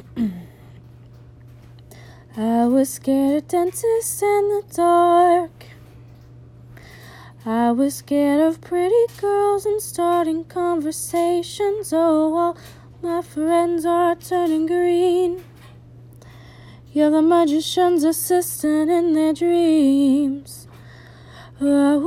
I was scared of dentists and the dark. I was scared of pretty girls and starting conversations. Oh, all my friends are turning green. You're the magician's assistant in their dreams. Ooh,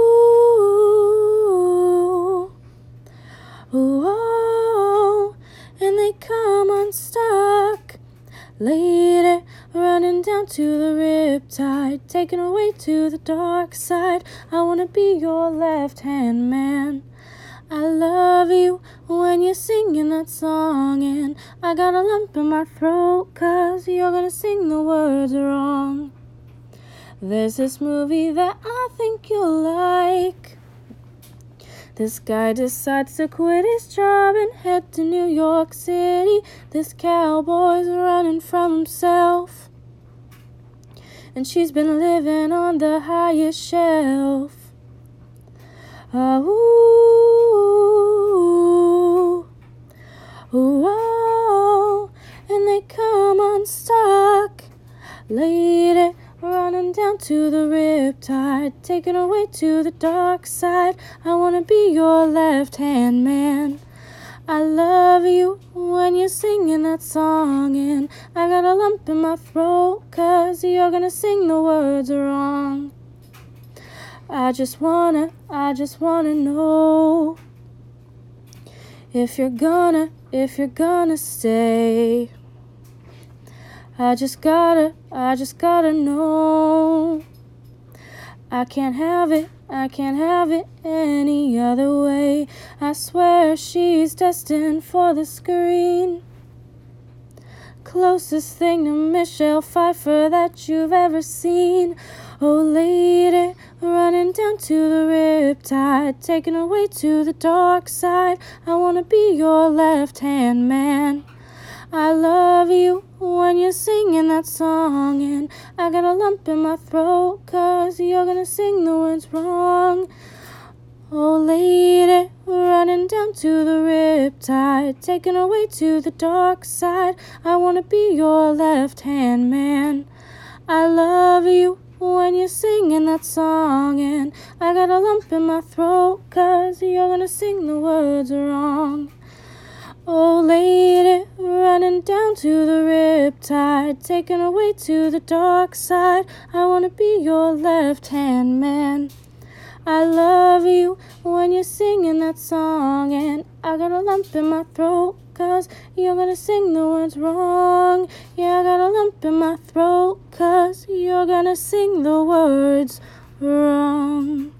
ooh, oh, and they come unstuck. Lady, running down to the riptide, taken away to the dark side. I wanna be your left-hand man. I love you when you're singing that song, and I got a lump in my throat 'cause you're gonna sing the words wrong. There's this movie that I think you'll like. This guy decides to quit his job and head to New York City. This cowboy's running from himself, and she's been living on the highest shelf. Oh, ooh, oh, and they come unstuck. Lady, running down to the riptide, taken away to the dark side. I wanna be your left-hand man. I love you when you're singing that song, and I got a lump in my throat 'cause you're gonna sing the words wrong. I just wanna know if you're gonna stay. I just gotta know. I can't have it any other way. I swear she's destined for the screen. Closest thing to Michelle Pfeiffer that you've ever seen. Oh, lady, running down to the riptide, taken away to the dark side. I wanna be your left-hand man. I love you when you're singing that song, and I got a lump in my throat 'cause you're gonna sing the words wrong. Oh, lady, running down to the riptide, taken away to the dark side. I wanna be your left-hand man. I love you when you're singing that song, and I got a lump in my throat 'cause you're gonna sing the words wrong. Oh, lady, running down to the riptide, taken away to the dark side. I wanna be your left-hand man. I love you when you're singing that song, and I got a lump in my throat 'cause you're gonna sing the words wrong. Yeah, I got a lump in my throat 'cause you're gonna sing the words wrong.